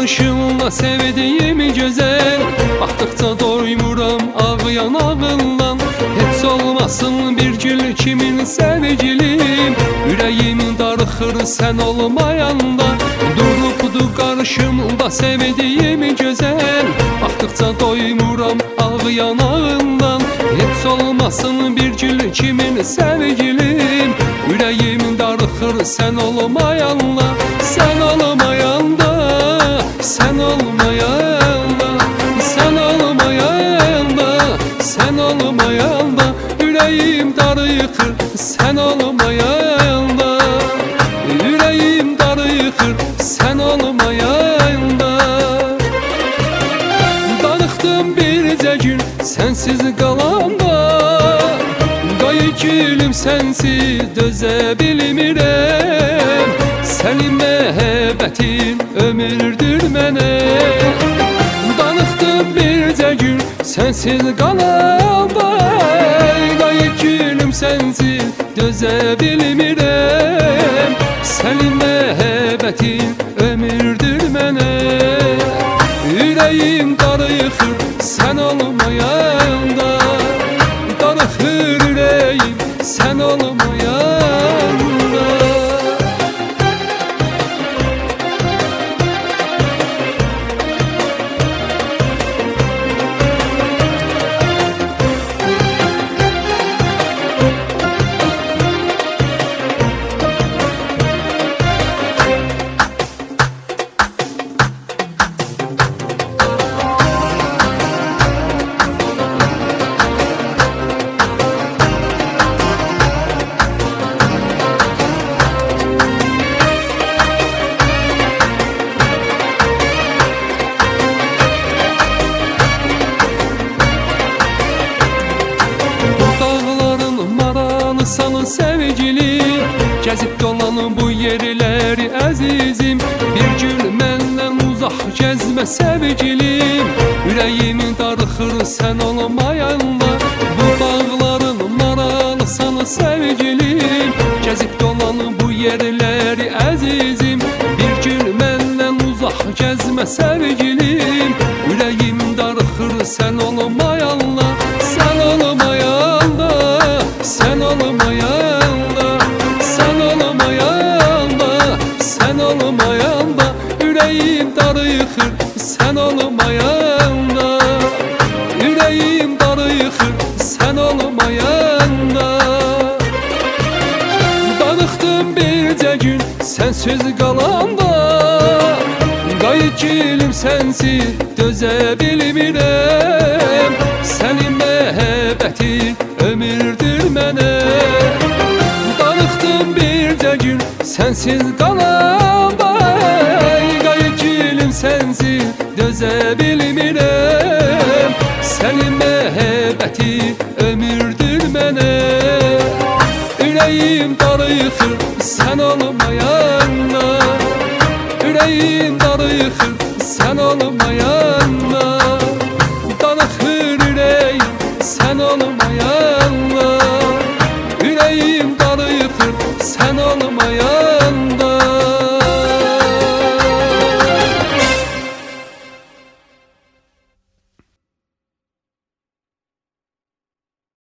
qarşımda sevdiğim güzel. Baxdıqca doymuram ağlayan ağından. Heç olmasın bir gül kimin sevgilim. Ürəyim darıxır sən olmayanda. Durubdu qarşımda sevdiğim güzel. Baxdıqca doymuram ağlayan ağından. Heç olmasın bir gül kimin sevgilim. Ürəyim darıxır sən olmayanda. Sən olmayanda, sən olmayanda, sən olmayanda, sən olmayanda. Ürəyim darıxır sən olmayanda. Ürəyim darıxır sən olmayanda. Darıxdım bircə gün sənsiz qalanda. Qayı gülüm sənsiz dözə bilmirəm. Sənin məhəbbətin ömürdür mənə. Darıxdım bircə gün sənsiz qalanda. Qayı gülüm sənsiz dözə bilmirəm. Sənin məhəbbətin ömürdür mənə. Ürəyim darıxır sən olmayanda. Darıxır ürəyim sən olmayanda. Sana sevgilim, gəzib dolanın bu yerləri əzizim. Bir gün məndən uzaq gəzmə sevgilim. Ürəyimin darıxır sən olmayanda. Bu dağların maralı sana sevgilim. Gəzib dolanın bu yerləri əzizim. Bir gün məndən uzaq gəzmə sevgilim. Ürəyimin darıxır sən olmayanda. Sən olmayanda, sən olmayanda, sən olmayanda, sən olmayanda. Ürəyim darıxır sən olmayanda. Ürəyim darıxır sən olmayanda. Darıxdım bircə gün sənsiz qalanda. Qayı gülüm sənsiz dözə bilmirəm. Sənin məhəbbətin ömürdür mənə. Darıxdım bircə gün sənsiz qalanda. Qayı gülüm sənsiz dözə bilmirəm. Sənin məhəbbətin ömürdür mənə. Ürəyim darıxır sən olmayanda. Ürəyim darıxır sən olmayanda.